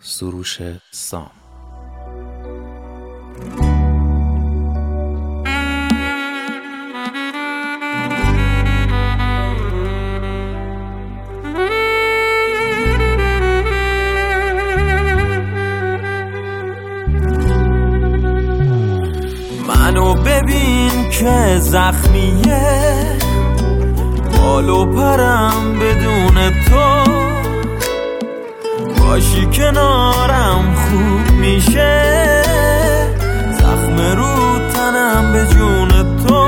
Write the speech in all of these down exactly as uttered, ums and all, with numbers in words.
سروش سام. منو ببین که زخمیه، بالو پرم بدون تو، باشی کنارم خوب میشه، زخم رو تنم به جون تو،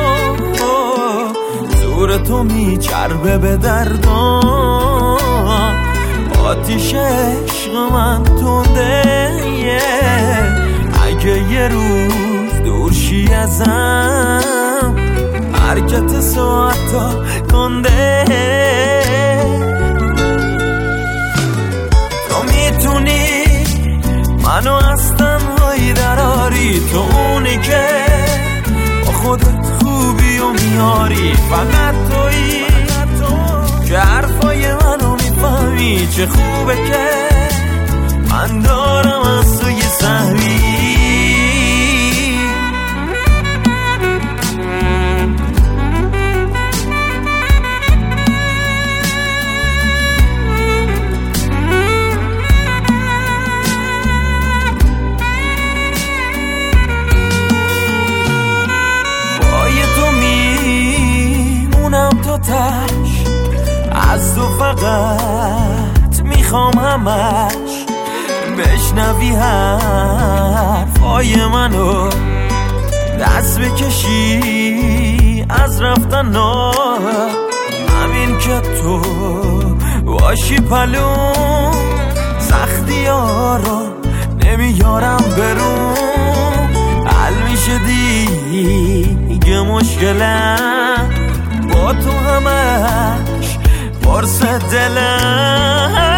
زور تو میچربه به دردام، آتیش عشق من تنده، اگه یه روز دورشی ازم حرکت ساعتا کنده، تو میتونی منو از تنهایی دراری، تو اونی که با خودت خوبی و میاری، فقط تویی که حرفای منو میفهمی، چه خوبه که من دارم از تو یه سهمی. از تو فقط میخوام همش بشنوی حرفای منو، دست بکشی از رفتن ها، همین که تو باشی پلوم، سختی ها رو نمیارم برون، حل میشه دیگه مشکلم، با تو همش پرس دلم.